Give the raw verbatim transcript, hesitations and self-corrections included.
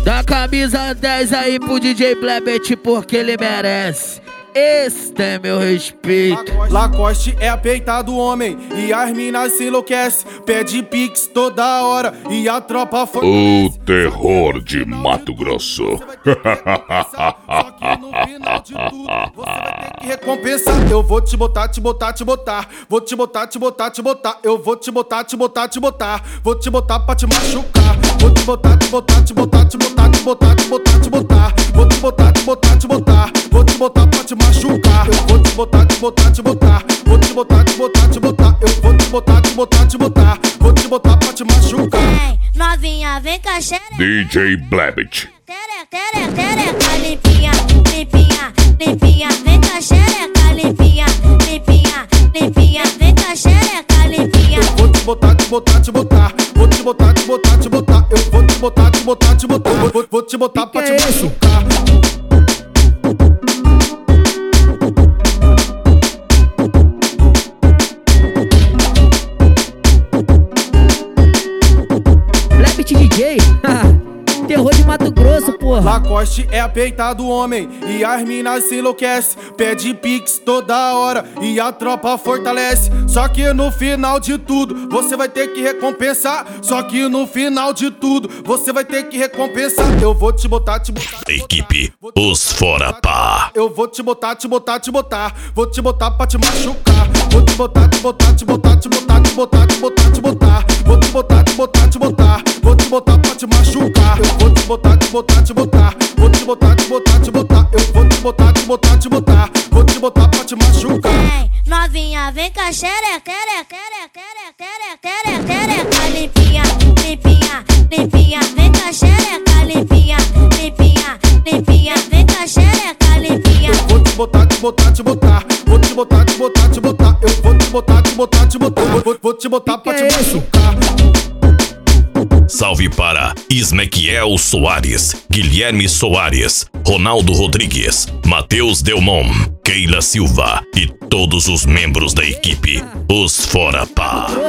Dá camisa dez aí pro D J Blebet porque ele merece. Esse tem meu respeito. Lacoste é a peita do homem e as minas se enlouquece. Pede pix toda hora e a tropa foi. O terror de Mato Grosso. Só que no final de tudo você vai ter que recompensar. Eu vou te botar, te botar, te botar. Vou te botar, te botar, te botar. Eu vou te botar, te botar, te botar. Vou te botar pra te machucar. Vou te botar, te botar, te botar, te botar, te botar, te botar, te botar. Vou te botar, te botar, te botar. Vou te botar pra te machucar. Eu vou te botar, te botar, te botar. Vou te botar, te botar, te botar. Eu vou te botar, te botar, te botar. Vou te botar pra te machucar. Vem, novinha, vem com a xereca. D J Blebet. Tereca, tereca, limpinha, limpinha, limpinha. Vem com a xereca, limpinha, limpinha, limpinha. Vem com a xereca, limpinha. Eu vou te botar, te botar, te botar. Vou te botar, te botar, te botar. Eu vou te botar, te botar, te botar. Vou, vou te botar pra te machucar. Blebet D J, terror de Mato Grosso, porra. Lacoste é a peita do homem e as minas se enlouquece. Pede pix toda hora e a tropa fortalece. Só que no final de tudo você vai ter que recompensar. Só que no final de tudo você vai ter que recompensar. Eu vou te botar, te botar. Equipe Os Fora Pá. Eu vou te botar, te botar, te botar. Vou te botar pra te machucar. Vou te botar, te botar, te botar, te botar, te botar, te botar, te botar. Vou te botar, te botar, te botar. Vou te botar pra te machucar. Eu vou te botar, te botar, te botar. Vou te botar, te botar, te botar. Eu vou te botar, te botar, te botar. Vou te botar pra te machucar. Vem, novinha, vem com a xereca, tereca, tereca, tereca, tereca, limpinha, limpinha, limpinha. Vem com a xereca, limpinha, limpinha, limpinha. Vem com a xereca, limpinha. Eu vou te botar, te botar, te botar. Vou te botar, te botar, te botar. Eu vou te botar, te botar, te botar. Vou, vou te botar pra te machucar. Salve para Ismequiel Soares, Guilherme Soares, Ronaldo Rodrigues, Matheus Delmon, Keila Silva e todos os membros da equipe Os Fora Pá.